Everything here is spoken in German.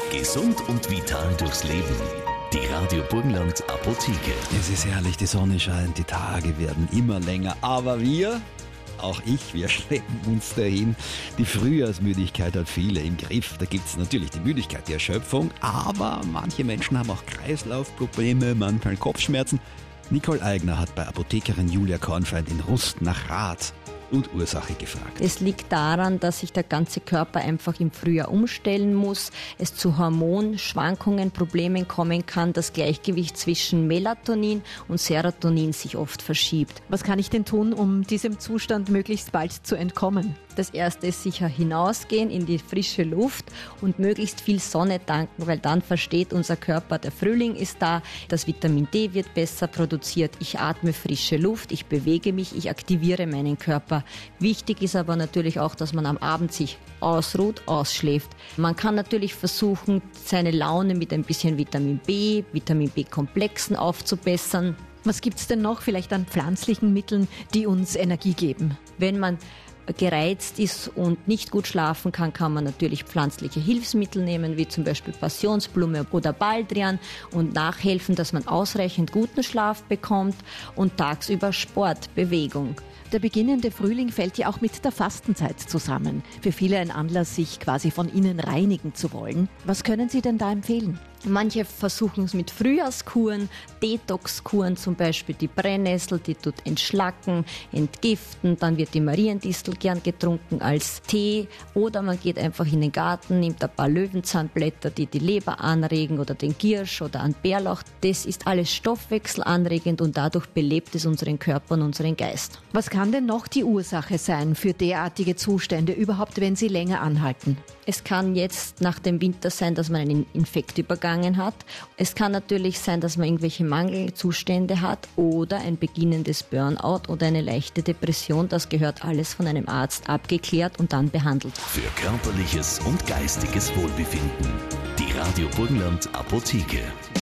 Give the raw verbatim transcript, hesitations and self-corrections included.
Gesund und vital durchs Leben. Die Radio Burgenland Apotheke. Es ist herrlich, die Sonne scheint, die Tage werden immer länger, aber wir, auch ich, wir schleppen uns dahin. Die Frühjahrsmüdigkeit hat viele im Griff. Da gibt es natürlich die Müdigkeit, die Erschöpfung, aber manche Menschen haben auch Kreislaufprobleme, manchmal Kopfschmerzen. Nicole Eigner hat bei Apothekerin Julia Kornfeind in Rust nach Rat und Ursache gefragt. Es liegt daran, dass sich der ganze Körper einfach im Frühjahr umstellen muss, es zu Hormonschwankungen, Problemen kommen kann, das Gleichgewicht zwischen Melatonin und Serotonin sich oft verschiebt. Was kann ich denn tun, um diesem Zustand möglichst bald zu entkommen? Das erste ist sicher hinausgehen in die frische Luft und möglichst viel Sonne tanken, weil dann versteht unser Körper, der Frühling ist da, das Vitamin D wird besser produziert, ich atme frische Luft, ich bewege mich, ich aktiviere meinen Körper. Wichtig ist aber natürlich auch, dass man am Abend sich ausruht, ausschläft. Man kann natürlich versuchen, seine Laune mit ein bisschen Vitamin B, Vitamin B-Komplexen aufzubessern. Was gibt's denn noch vielleicht an pflanzlichen Mitteln, die uns Energie geben? Wenn man gereizt ist und nicht gut schlafen kann, kann man natürlich pflanzliche Hilfsmittel nehmen, wie zum Beispiel Passionsblume oder Baldrian und nachhelfen, dass man ausreichend guten Schlaf bekommt und tagsüber Sport, Bewegung. Der beginnende Frühling fällt ja auch mit der Fastenzeit zusammen. Für viele ein Anlass, sich quasi von innen reinigen zu wollen. Was können Sie denn da empfehlen? Manche versuchen es mit Frühjahrskuren, Detoxkuren, zum Beispiel die Brennnessel, die tut entschlacken, entgiften, dann wird die Mariendistel gern getrunken als Tee oder man geht einfach in den Garten, nimmt ein paar Löwenzahnblätter, die die Leber anregen oder den Giersch oder einen Bärlauch. Das ist alles stoffwechselanregend und dadurch belebt es unseren Körper und unseren Geist. Was kann denn noch die Ursache sein für derartige Zustände, überhaupt wenn sie länger anhalten? Es kann jetzt nach dem Winter sein, dass man einen Infekt übergangen hat. Es kann natürlich sein, dass man irgendwelche Mangelzustände hat oder ein beginnendes Burnout oder eine leichte Depression. Das gehört alles von einem Arzt abgeklärt und dann behandelt. Für körperliches und geistiges Wohlbefinden. Die Radio Burgenland Apotheke.